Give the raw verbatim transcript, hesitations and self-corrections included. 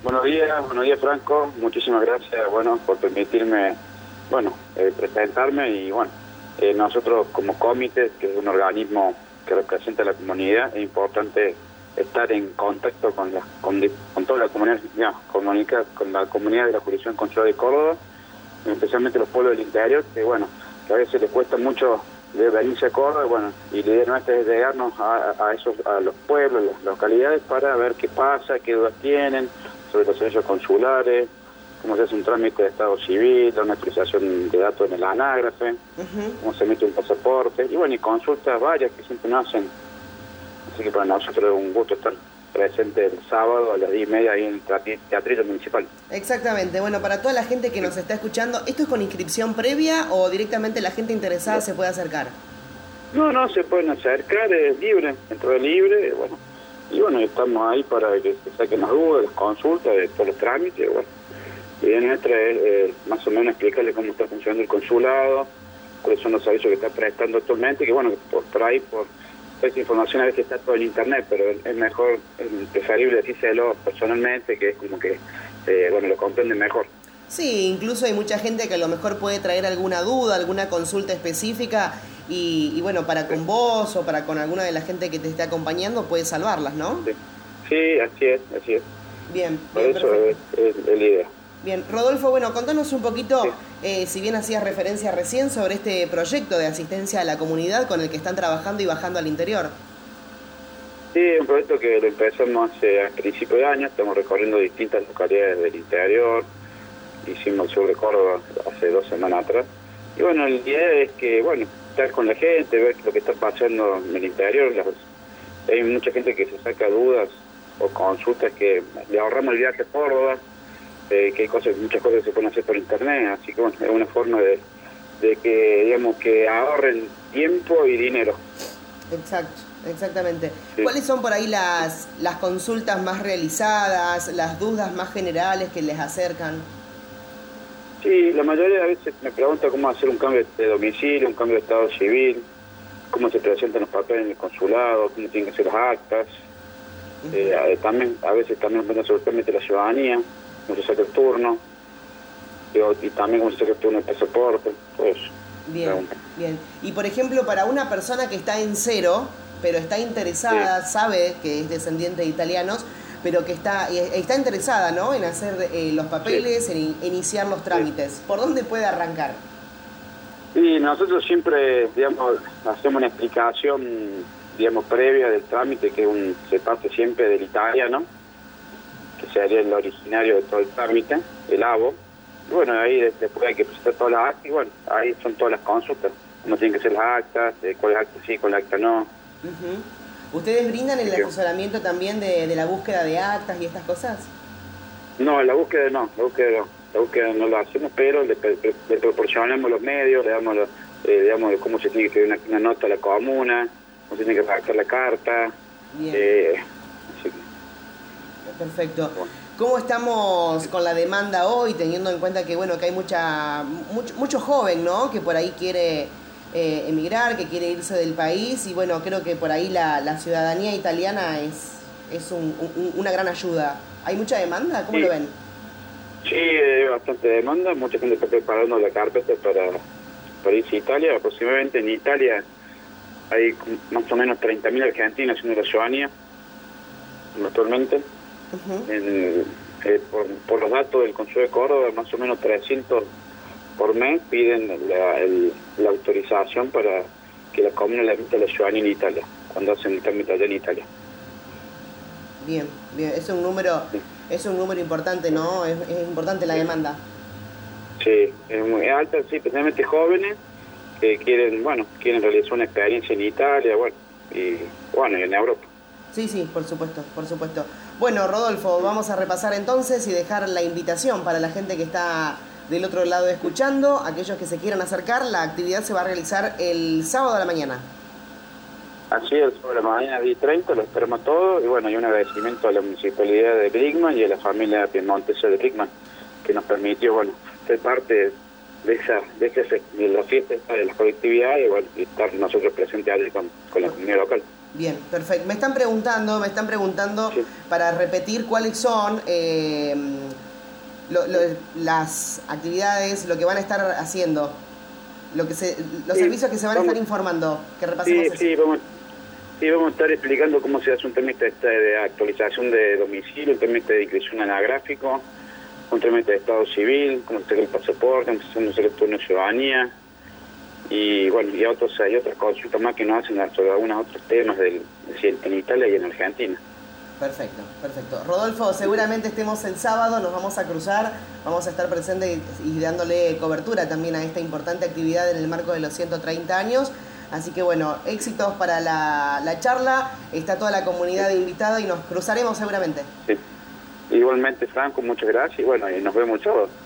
Buenos días, buenos días Franco, muchísimas gracias, bueno, por permitirme, bueno, eh, presentarme y bueno, eh, nosotros como comité, que es un organismo que representa a la comunidad, es importante estar en contacto con la, con, con toda la comunidad, ya, comunica, con la comunidad de la jurisdicción consular de Córdoba, especialmente los pueblos del interior, que bueno, que a veces les cuesta mucho de venirse a Córdoba, bueno, y la idea nuestra es llegarnos a, a esos, a los pueblos, las localidades, para ver qué pasa, qué dudas tienen sobre los servicios consulares, cómo se hace un trámite de estado civil, una actualización de datos en el anágrafe, uh-huh. cómo se emite un pasaporte, y bueno, y consultas varias que siempre nos hacen. Así que para nosotros es un gusto estar presente el sábado a las diez y media ahí en el Teatrito Municipal. Exactamente. Bueno, para toda la gente que nos está escuchando, ¿esto es con inscripción previa o directamente la gente interesada no. se puede acercar? No, no, se pueden acercar, es libre, entrada libre, bueno. Y bueno, estamos ahí para que se saquen las dudas, las consultas, de todos los trámites, bueno. Y en nuestra es eh, más o menos explicarle cómo está funcionando el consulado, cuáles son los servicios que está prestando actualmente, que bueno, por, por ahí, por esa información a veces está todo en internet, pero es mejor, es preferible decírselo personalmente, que es como que, eh, bueno, lo comprenden mejor. Sí, incluso hay mucha gente que a lo mejor puede traer alguna duda, alguna consulta específica, y, y bueno, para con vos o para con alguna de la gente que te esté acompañando, puedes salvarlas, ¿no? Sí, sí, así es, así es. Bien, por bien, eso es, es, es la idea. Bien, Rodolfo, bueno, contanos un poquito, sí. eh, si bien hacías referencia recién sobre este proyecto de asistencia a la comunidad con el que están trabajando y bajando al interior. Sí, es un proyecto que lo empezamos hace a principios de año, estamos recorriendo distintas localidades del interior, hicimos el sur de Córdoba hace dos semanas atrás, y bueno, la idea es que, bueno, estar con la gente, ver lo que está pasando en el interior, las, hay mucha gente que se saca dudas o consultas que le ahorramos el viaje a Córdoba, Eh, que hay cosas, muchas cosas que se pueden hacer por internet, así que bueno, es una forma de, de que, digamos, que ahorren tiempo y dinero. Exacto, exactamente. Sí. ¿Cuáles son por ahí las, las consultas más realizadas, las dudas más generales que les acercan? Sí, la mayoría de veces me pregunta cómo hacer un cambio de domicilio, un cambio de estado civil, cómo se presentan los papeles en el consulado, cómo tienen que ser las actas. Uh-huh. eh, también a veces también nos preguntan sobre el trámite de la ciudadanía, cómo se saca el turno, y, y también cómo se saca el turno del pasaporte, pues. Bien, pregunta. Bien. Y por ejemplo, para una persona que está en cero, pero está interesada, sí. sabe que es descendiente de italianos, pero que está está interesada, ¿no?, en hacer eh, los papeles, sí. en in, iniciar los trámites, sí. ¿por dónde puede arrancar? Y nosotros siempre, digamos, hacemos una explicación, digamos, previa del trámite, que un, se parte siempre del italiano, que sería el originario de todo el trámite, el A B O. Y bueno, ahí después hay que presentar todas las actas, y bueno, ahí son todas las consultas, cómo tienen que ser las actas, de cuál acta sí, cuál acta no. Uh-huh. ¿Ustedes brindan el asesoramiento también de, de la búsqueda de actas y estas cosas? No, la búsqueda no, la búsqueda no, la búsqueda no la hacemos, pero le, le, le proporcionamos los medios, le damos, los, eh, digamos, cómo se tiene que escribir una, una nota a la comuna, cómo se tiene que redactar la carta. Bien. Eh, así que, perfecto. ¿Cómo estamos con la demanda hoy, teniendo en cuenta que bueno que hay mucha mucho, mucho joven, ¿no?, que por ahí quiere eh, emigrar, que quiere irse del país, y bueno, creo que por ahí la, la ciudadanía italiana es es un, un, una gran ayuda? ¿Hay mucha demanda? ¿Cómo sí. lo ven? Sí, hay bastante demanda, mucha gente está preparando la carpeta para, para irse a Italia. Aproximadamente en Italia hay más o menos treinta mil argentinos haciendo la ciudadanía actualmente. Uh-huh. en, eh, por, por los datos del Consulado de Córdoba, más o menos trescientos por mes piden la, el, la autorización para que la comuna le emita la ciudadanía en Italia, cuando hacen el trámite allá en Italia. Bien, bien, es un número, sí. es un número importante, ¿no? Es, es importante la sí. demanda. Sí, es muy alta, sí, especialmente jóvenes que quieren, bueno, quieren realizar una experiencia en Italia, bueno, y bueno, y en Europa. Sí, sí, por supuesto, por supuesto. Bueno, Rodolfo, vamos a repasar entonces y dejar la invitación para la gente que está del otro lado escuchando, aquellos que se quieran acercar. La actividad se va a realizar el sábado a la mañana. Así es, sobre la mañana diez y treinta, lo esperamos todo, y bueno, hay un agradecimiento a la Municipalidad de Brinkmann y a la familia piemontesa de Brinkmann, que nos permitió, bueno, ser parte de esa, de esa, de la fiesta, de la colectividad, y bueno, y estar nosotros presentes ahí con, con la comunidad local. Bien, perfecto. Me están preguntando, me están preguntando sí. para repetir cuáles son eh, lo, lo, las actividades, lo que van a estar haciendo, lo que se, los sí, servicios que se van vamos, a estar informando, que repasemos sí, eso. Sí, vamos, sí, vamos a estar explicando cómo se hace un trámite de actualización de domicilio, un trámite de inscripción anagráfico, un trámite de estado civil, cómo se saca el pasaporte, cómo se hace el turno de ciudadanía, y bueno, y otros, hay otras consultas más que nos hacen sobre algunos otros temas del, en Italia y en Argentina. Perfecto, perfecto. Rodolfo, seguramente estemos el sábado, nos vamos a cruzar, vamos a estar presentes y dándole cobertura también a esta importante actividad en el marco de los ciento treinta años. Así que bueno, éxitos para la, la charla, está toda la comunidad invitada y nos cruzaremos seguramente. Sí. Igualmente, Franco, muchas gracias y bueno, y nos vemos el sábado.